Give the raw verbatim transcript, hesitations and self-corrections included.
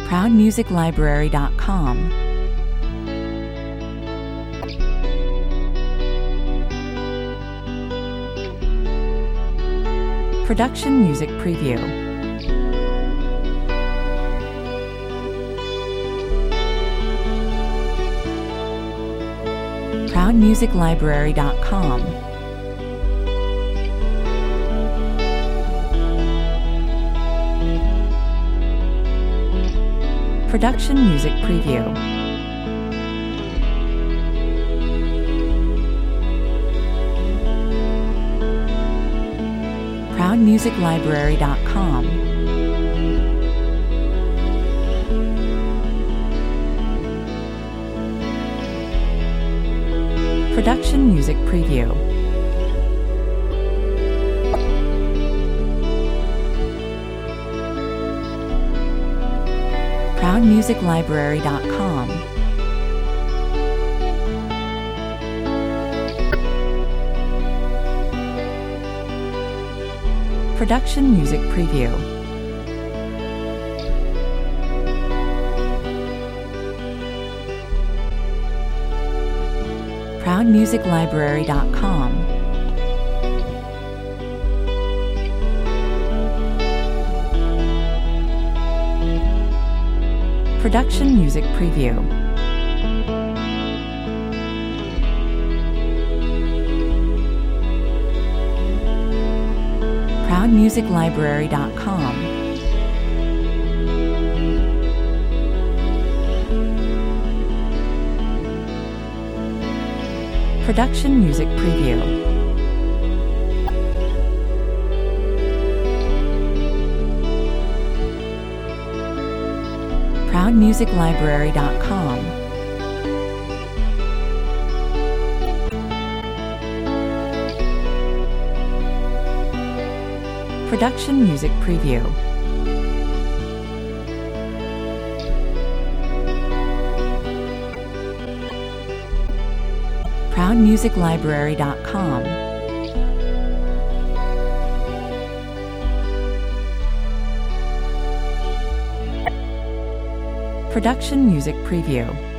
proud music library dot com. Production Music Preview. proud music library dot com. Production Music Preview. proud music library dot com. Production Music Preview. proud music library dot com. Production Music Preview. proud music library dot com. Production Music Preview. proud music library dot com. Production Music Preview. proud music library dot com. Production Music Preview. proud music library dot com. Production Music Preview.